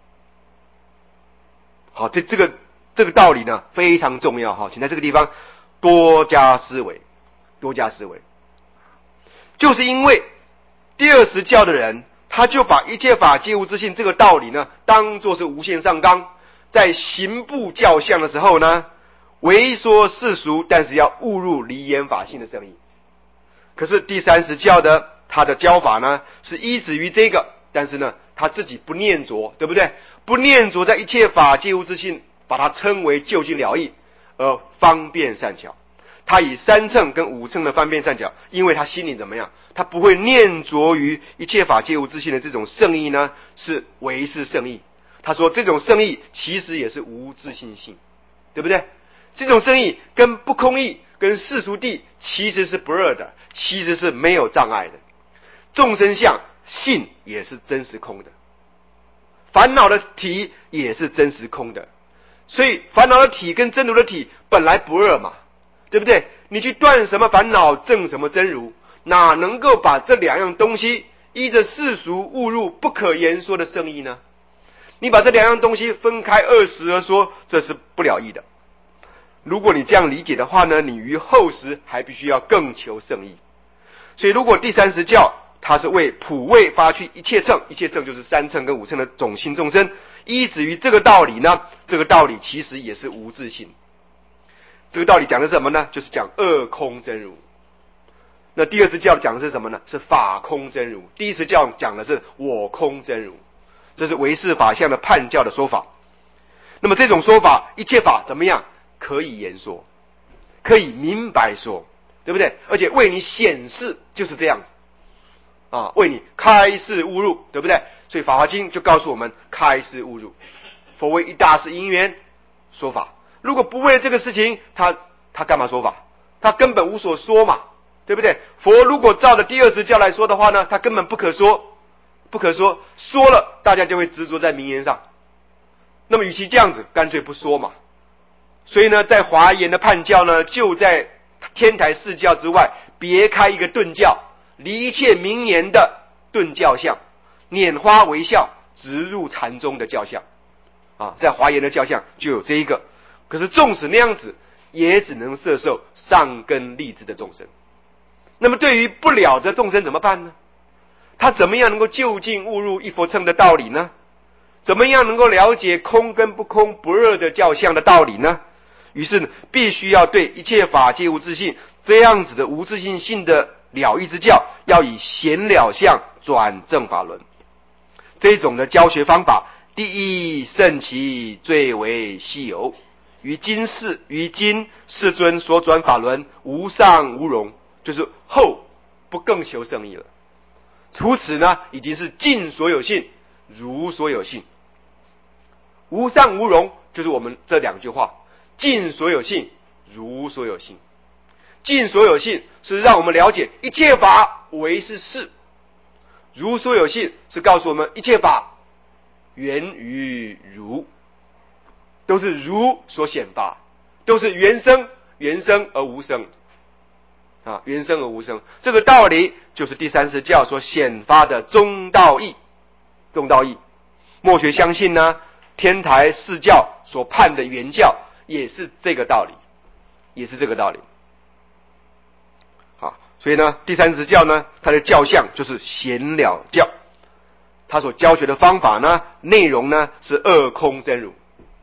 好，这个道理呢非常重要哈，请在这个地方多加思维。就是因为第20教的人，他就把一切法皆无自性这个道理呢当作是无限上纲，在行部教相的时候呢为说世俗，但是要误入离言法性的圣意。可是第30教的他的教法呢是依止于这个，但是呢他自己不念着，对不对？不念着在一切法皆无自性，把它称为究竟了义，而方便善巧。他以3乘跟5乘的方便善巧，因为他心里怎么样？他不会念着于一切法皆无自性的这种圣义呢，是唯是圣义。他说这种圣义其实也是无自性性，对不对？这种圣义跟不空义跟世俗谛其实是不二的，其实是没有障碍的。众生相性也是真实空的，烦恼的体也是真实空的，所以烦恼的体跟真如的体本来不二嘛，对不对？你去断什么烦恼，证什么真如，哪能够把这2样东西依着世俗误入不可言说的圣义呢？你把这2样东西分开20而说，这是不了义的。如果你这样理解的话呢，你于后时还必须要更求圣义。所以如果第30教它是为普为发去一切乘，一切乘就是3乘跟5乘的种性众生，依止于这个道理呢，这个道理其实也是无自性。这个道理讲的是什么呢？就是讲二空真如。那第20教讲的是什么呢？是法空真如。第10教讲的是我空真如。这是唯识法相的判教的说法。那么这种说法，一切法怎么样？可以言说，可以明白说，对不对？而且为你显示就是这样子啊，为你开示悟入，对不对？所以《法华经》就告诉我们开示悟入。佛为一大事因缘说法，如果不为了这个事情，他干嘛说法？他根本无所说嘛，对不对？佛如果照着第20教来说的话呢，他根本不可说，说了大家就会执着在名言上。那么与其这样子，干脆不说嘛。所以呢，在华严的判教呢，就在天台4教之外别开一个顿教，离一切名言的顿教相，拈花微笑直入禅宗的教相啊，在华严的教相就有这一个。可是纵使那样子，也只能摄受上根利智的众生。那么对于不了的众生怎么办呢？他怎么样能够就近悟入一佛乘的道理呢？怎么样能够了解空跟不空不二的教相的道理呢？于是呢，必须要对一切法皆无自性这样子的无自性性的了义之教，要以显了相转正法轮。这种的教学方法，第一甚其最为稀有，于今世尊所转法轮无上无容，就是后不更求圣义了。除此呢，已经是尽所有性如所有性。无上无容就是我们这2句话，尽所有性如所有性。尽所有性是让我们了解一切法唯是事，如所有性是告诉我们一切法源于如，都是如所显发，都是原生而无生啊，原生而无生。这个道理就是第30教所显发的中道义。末学相信呢，天台4教所判的原教也是这个道理，好，所以呢，第30教呢，它的教相就是显了教，它所教学的方法呢，内容呢是二空真如。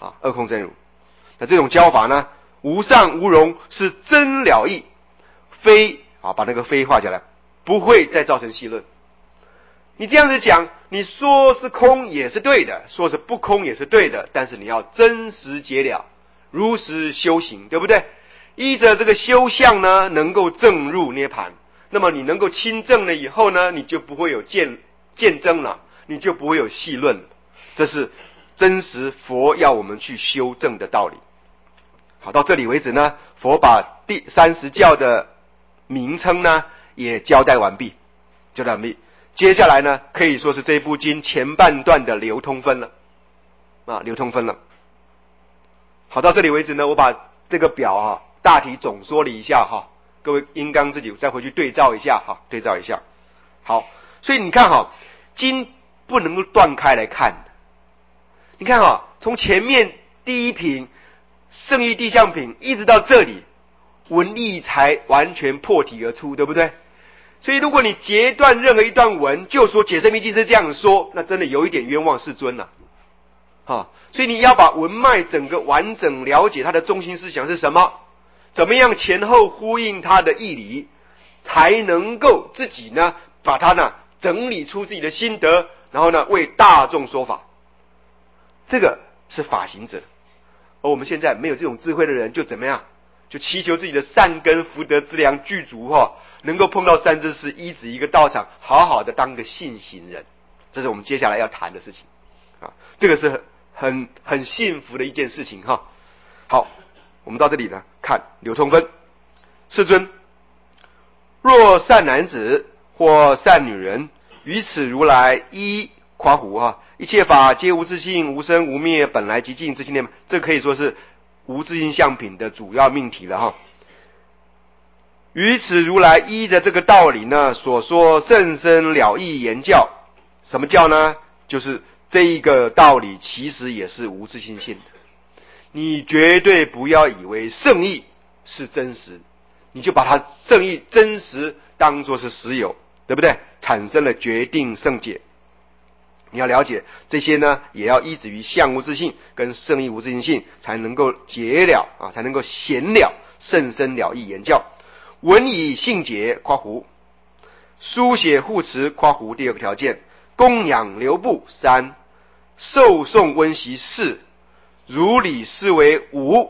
啊，二空真如。那这种教法呢，无上无容，是真了义，非啊，把那个非画下来，不会再造成戏论。你这样子讲，你说是空也是对的，说是不空也是对的，但是你要真实解了，如实修行，对不对？依着这个修相呢，能够证入涅槃。那么你能够亲证了以后呢，你就不会有见证了，你就不会有戏论。这是真实佛要我们去修正的道理。好，到这里为止呢，佛把第30教的名称呢也交代完毕，接下来呢，可以说是这部经前半段的流通分了，流通分了。好，到这里为止呢，我把这个表大体总说了一下各位应当自己再回去对照一下对照一下。好，所以你看经不能够断开来看的。你看从前面第一品圣义地相品一直到这里，文义才完全破题而出，对不对？所以如果你截断任何一段文，就说解深密经是这样说，那真的有一点冤枉世尊了。所以你要把文脉整个完整了解它的中心思想是什么，怎么样前后呼应它的义理，才能够自己呢把它呢整理出自己的心得，然后呢为大众说法。这个是法行者。而我们现在没有这种智慧的人，就怎么样？就祈求自己的善根福德资粮具足能够碰到三知识，依止一个道场，好好的当个信行人。这是我们接下来要谈的事情这个是很幸福的一件事情好，我们到这里呢，看流通分。世尊，若善男子或善女人，于此如来一夸胡一切法皆无自性，无生无灭，本来即净，自性涅槃。这可以说是无自性相品的主要命题了于此如来依着这个道理呢，所说甚深了义言教。什么教呢？就是这一个道理其实也是无自性性的。你绝对不要以为圣义是真实，你就把它圣义真实当作是实有，对不对？产生了决定圣解。你要了解这些呢，也要依止于相无自性跟圣义无自性性，才能够解了才能够显了甚深了义言教。文以性解括弧，书写护持括弧第二个条件，供养流布3，受诵温习4，如理思维5。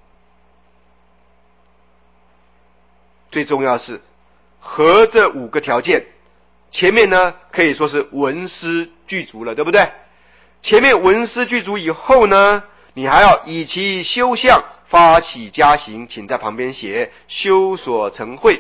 最重要是合这5个条件，前面呢可以说是文思具足了，对不对？前面文思具足以后呢，你还要以其修相发起加行，请在旁边写修所成慧。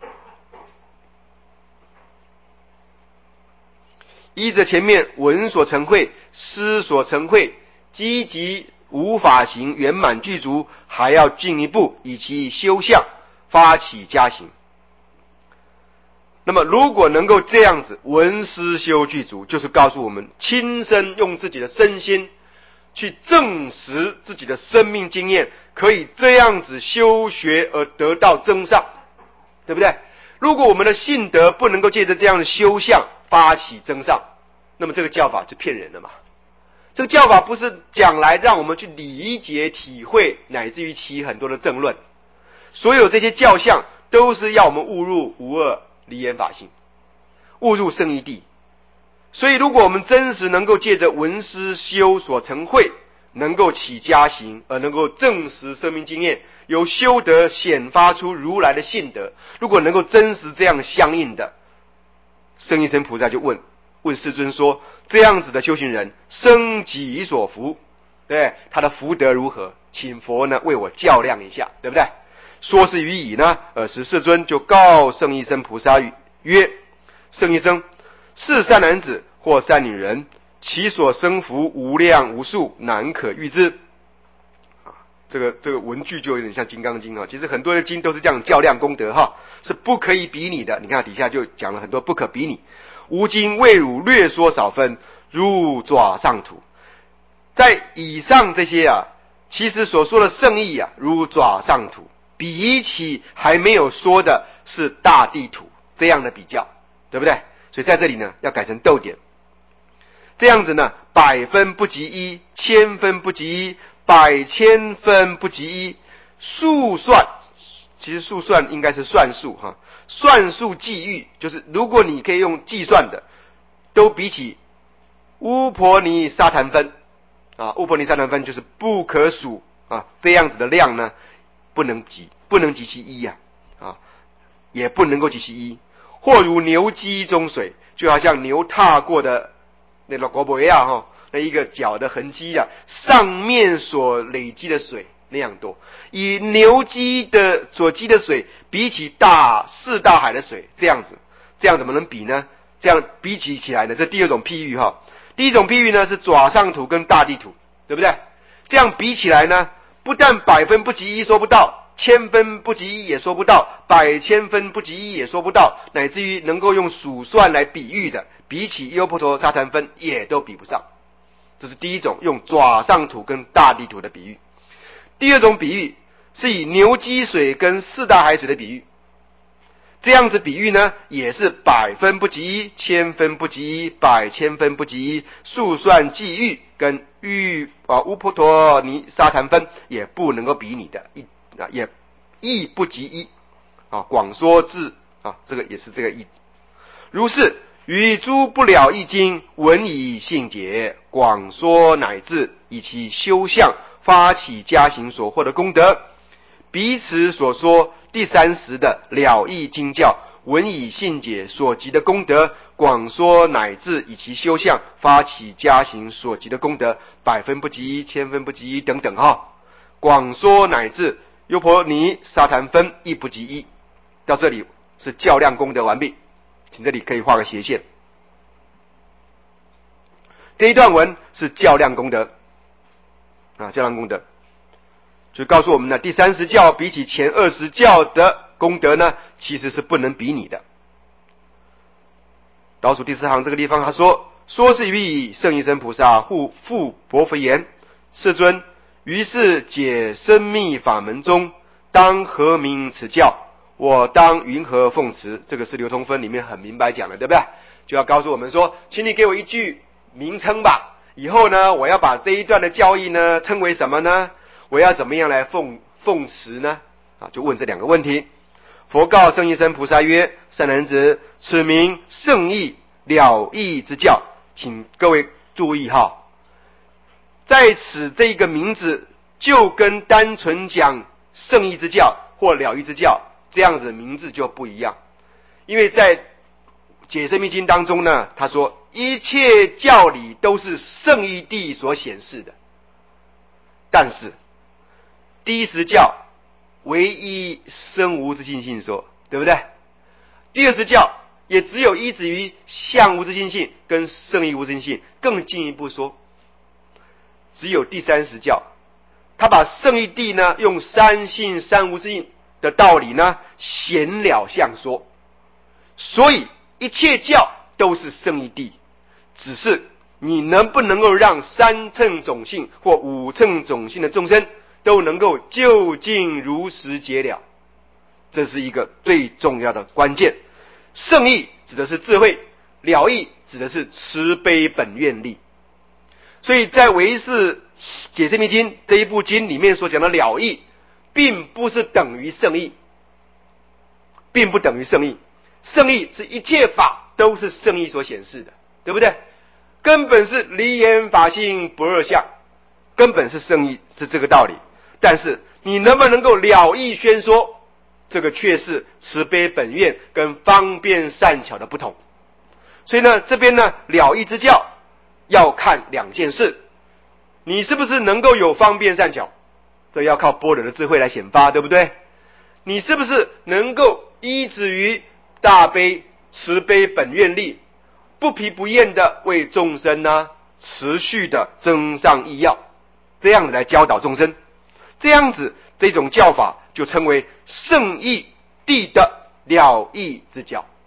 依着前面文所成慧、思所成慧，积极无法行圆满具足，还要进一步以其修相发起加行。那么如果能够这样子文思修具足，就是告诉我们亲身用自己的身心去证实自己的生命经验，可以这样子修学而得到增上，对不对？如果我们的信德不能够借着这样的修相发起增上，那么这个教法是骗人的嘛。这个教法不是讲来让我们去理解体会，乃至于起很多的正论。所有这些教相都是要我们误入无二离言法性，误入圣义地。所以如果我们真实能够借着文思修所成慧，能够起加行，而能够证实生命经验，由修德显发出如来的信德，如果能够真实这样相应的，圣义身菩萨就问世尊说，这样子的修行人生己所福，对他的福德如何？请佛呢为我较量一下，对不对？说是于已呢，尔时世尊就告圣义身菩萨曰：圣义身，是善男子或善女人，其所生福无量无数，难可喻之。这个文句就有点像《金刚经》其实很多的经都是这样较量功德是不可以比拟的。你看底下就讲了很多不可比拟。吾今为汝略说少分，如爪上土。在以上这些其实所说的圣义如爪上土，比起还没有说的是大地土这样的比较，对不对？所以在这里呢要改成逗点，这样子呢，100分不及1，1000分不及1， 百千分不及一，数算，其实数算应该是算数哈，算数计域，就是如果你可以用计算的，都比起乌婆尼沙坛分啊，乌婆尼沙坛分就是不可数啊，这样子的量呢，不能及其一呀，也不能够及其一。或如牛机中水，就好像牛踏过的那个国博亚哈，那一个脚的痕迹啊，上面所累积的水那样多，以牛机的所积的水比起四大海的水，这样怎么能比呢？这样比起来呢，这第二种譬喻哈。第一种譬喻呢是爪上土跟大地土，对不对？这样比起来呢，不但百分不及一说不到，千分不及一也说不到，百千分不及一也说不到，乃至于能够用数算来比喻的，比起优婆陀沙坛分也都比不上。这是第一种用爪上土跟大地土的比喻。第二种比喻是以牛积水跟四大海水的比喻，这样子比喻呢，也是百分不及一，千分不及一，百千分不及一，数算计喻跟乌婆陀尼沙坛分也不能够比拟的，也亦不及一广说字这个也是这个意。如是与诸不了义经，闻以信解，广说乃至以其修相发起加行所获的功德，彼此所说第30的了义经教，闻以信解所及的功德，广说乃至以其修相发起加行所及的功德，百分不及一，千分不及一等等广说乃至优婆尼沙坛分亦不及一。到这里是较量功德完毕，请这里可以画个斜线。这一段文是较量功德较量功德就告诉我们呢，第30教比起前20教的功德呢，其实是不能比拟的。倒数第4行这个地方他说是于以圣一生菩萨复薄佛言，世尊，于是解深密法门中，当何名此教？我当云何奉持？这个是流通分里面很明白讲的，对不对？就要告诉我们说，请你给我一句名称吧，以后呢，我要把这一段的教义呢称为什么呢？我要怎么样来奉持呢？就问这两个问题。佛告圣一生菩萨曰：善男子，此名圣义了义之教。请各位注意在此这个名字就跟单纯讲圣义之教或了义之教这样子的名字就不一样。因为在解深密经当中呢，他说一切教理都是圣义谛所显示的，但是第10教唯一生无自性性说，对不对？第20教也只有依止于相无自性性跟圣义无自性性，更进一步说，只有第30教，他把圣义谛呢用三性三无自性的道理呢显了相说，所以一切教都是圣义谛，只是你能不能够让3乘种性或5乘种性的众生都能够就近如实解了，这是一个最重要的关键。圣义指的是智慧，了义指的是慈悲本愿力。所以在唯识解深密经这一部经里面所讲的了义，并不是等于圣义，并不等于圣义。圣义是一切法都是圣义所显示的，对不对？根本是离言法性不二相，根本是圣义，是这个道理。但是你能不能够了义宣说，这个却是慈悲本愿跟方便善巧的不同。所以呢，这边呢了义之教要看2件事，你是不是能够有方便善巧，这要靠般若的智慧来显发，对不对？你是不是能够依止于大悲慈悲本愿力，不疲不厌的为众生呢持续的增上益药，这样子来教导众生，这样子这种教法就称为圣义谛的了义之教。